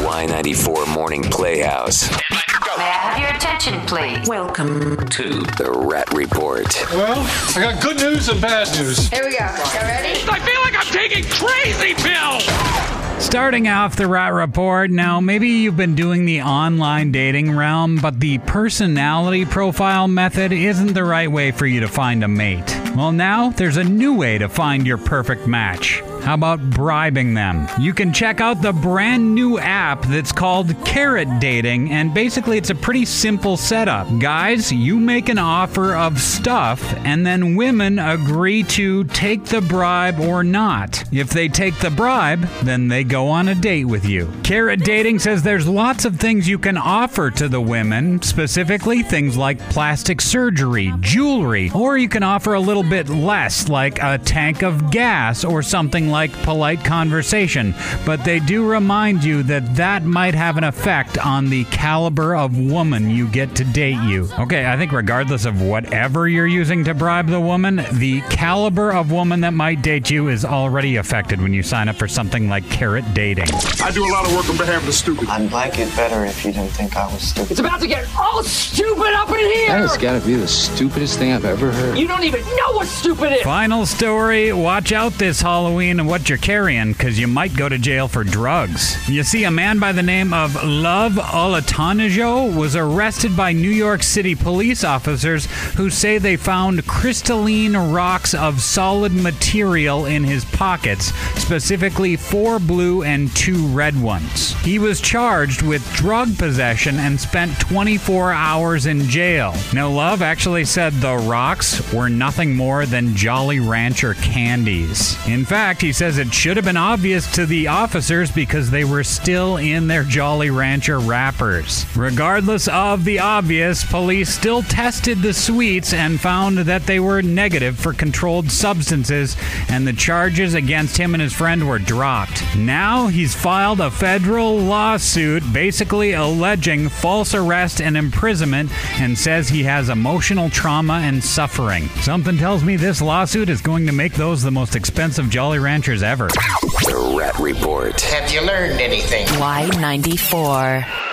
Y94 Morning Playhouse. May I have your attention, please? Welcome to the Rat Report. Well, I got good news and bad news. Here we go. You ready? I feel like I'm taking crazy pills! Starting off the Rat Report, now maybe you've been doing the online dating realm, but the personality profile method isn't the right way for you to find a mate. Well, now there's a new way to find your perfect match. How about bribing them? You can check out the brand new app that's called Carrot Dating, and basically it's a pretty simple setup. Guys, you make an offer of stuff, and then women agree to take the bribe or not. If they take the bribe, then they go on a date with you. Carrot Dating says there's lots of things you can offer to the women, specifically things like plastic surgery, jewelry, or you can offer a little bit less, like a tank of gas or something like polite conversation, but they do remind you that that might have an effect on the caliber of woman you get to date you. Okay, I think regardless of whatever you're using to bribe the woman, the caliber of woman that might date you is already affected when you sign up for something like Carrot Dating. I do a lot of work on behalf of the stupid. I'd like it better if you didn't think I was stupid. It's about to get all stupid up in here! That has got to be the stupidest thing I've ever heard. You don't even know what stupid is! Final story, watch out this Halloween and what you're carrying, because you might go to jail for drugs. You see, a man by the name of Love Olatanajo was arrested by New York City police officers who say they found crystalline rocks of solid material in his pockets, specifically 4 blue and 2 red ones. He was charged with drug possession and spent 24 hours in jail. Now, Love actually said the rocks were nothing more than Jolly Rancher candies. In fact, he says it should have been obvious to the officers because they were still in their Jolly Rancher wrappers. Regardless of the obvious, police still tested the sweets and found that they were negative for controlled substances, and the charges against him and his friend were dropped. Now he's filed a federal lawsuit basically alleging false arrest and imprisonment, and says he has emotional trauma and suffering. Something tells me this lawsuit is going to make those the most expensive Jolly Ranchers ever. The Rat Report. Have you learned anything? Y94.